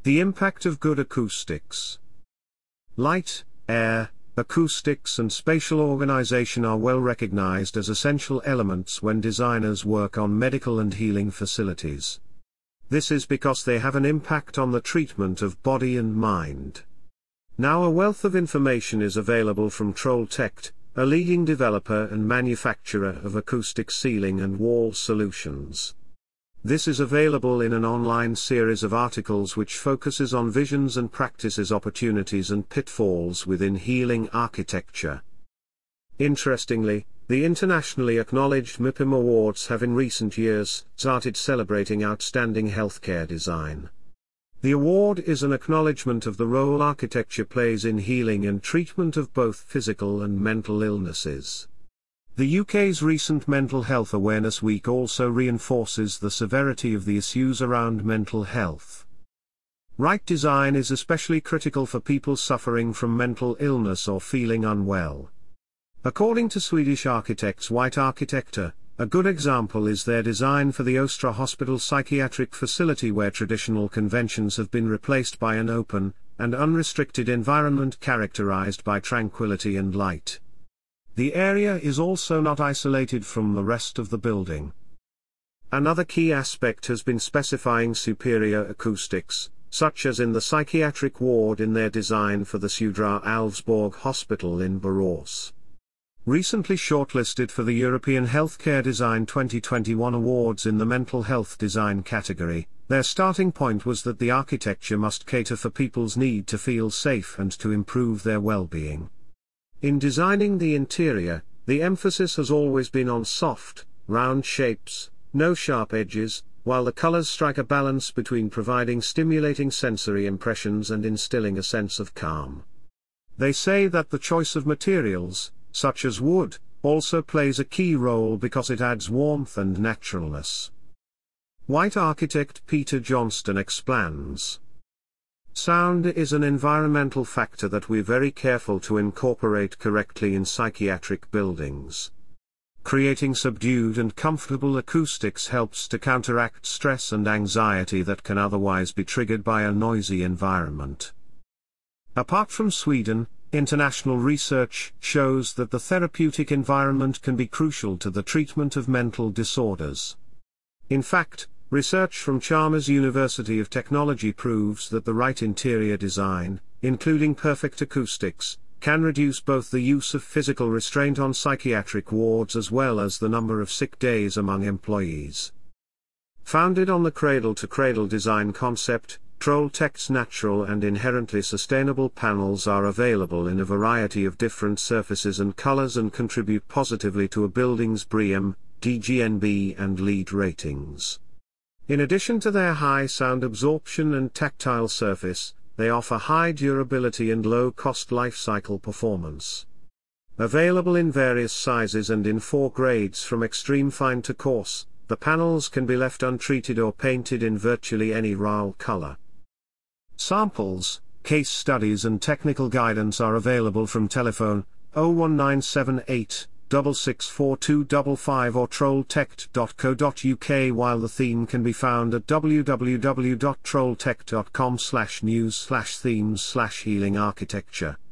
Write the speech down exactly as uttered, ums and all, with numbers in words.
The impact of good acoustics. Light, air, acoustics and spatial organization are well recognized as essential elements when designers work on medical and healing facilities. This is because they have an impact on the treatment of body and mind. Now a wealth of information is available from Trolltech, a leading developer and manufacturer of acoustic ceiling and wall solutions. This is available in an online series of articles which focuses on visions and practices, opportunities and pitfalls within healing architecture. Interestingly, the internationally acknowledged M I P I M Awards have in recent years started celebrating outstanding healthcare design. The award is an acknowledgement of the role architecture plays in healing and treatment of both physical and mental illnesses. The U K's recent Mental Health Awareness Week also reinforces the severity of the issues around mental health. Right design is especially critical for people suffering from mental illness or feeling unwell. According to Swedish architects White Arkitekter, a good example is their design for the Östra Hospital psychiatric facility, where traditional conventions have been replaced by an open and unrestricted environment characterized by tranquility and light. The area is also not isolated from the rest of the building. Another key aspect has been specifying superior acoustics, such as in the psychiatric ward in their design for the Södra Älvsborg Hospital in Borås. Recently shortlisted for the European Healthcare Design twenty twenty-one Awards in the mental health design category, their starting point was that the architecture must cater for people's need to feel safe and to improve their well-being. In designing the interior, the emphasis has always been on soft, round shapes, no sharp edges, while the colors strike a balance between providing stimulating sensory impressions and instilling a sense of calm. They say that the choice of materials, such as wood, also plays a key role because it adds warmth and naturalness. White architect Peter Johnston explains. Sound is an environmental factor that we're very careful to incorporate correctly in psychiatric buildings. Creating subdued and comfortable acoustics helps to counteract stress and anxiety that can otherwise be triggered by a noisy environment. Apart from Sweden, international research shows that the therapeutic environment can be crucial to the treatment of mental disorders. In fact, research from Chalmers University of Technology proves that the right interior design, including perfect acoustics, can reduce both the use of physical restraint on psychiatric wards as well as the number of sick days among employees. Founded on the cradle-to-cradle design concept, Trolltech's natural and inherently sustainable panels are available in a variety of different surfaces and colors and contribute positively to a building's BREEAM, D G N B and LEED ratings. In addition to their high sound absorption and tactile surface, they offer high durability and low-cost life cycle performance. Available in various sizes and in four grades from extreme fine to coarse, the panels can be left untreated or painted in virtually any R A L color. Samples, case studies and technical guidance are available from telephone oh one nine seven eight, six six four two five five or trolltech dot co dot U K, while the theme can be found at w w w dot trolltech dot com slash news slash themes slash healing architecture.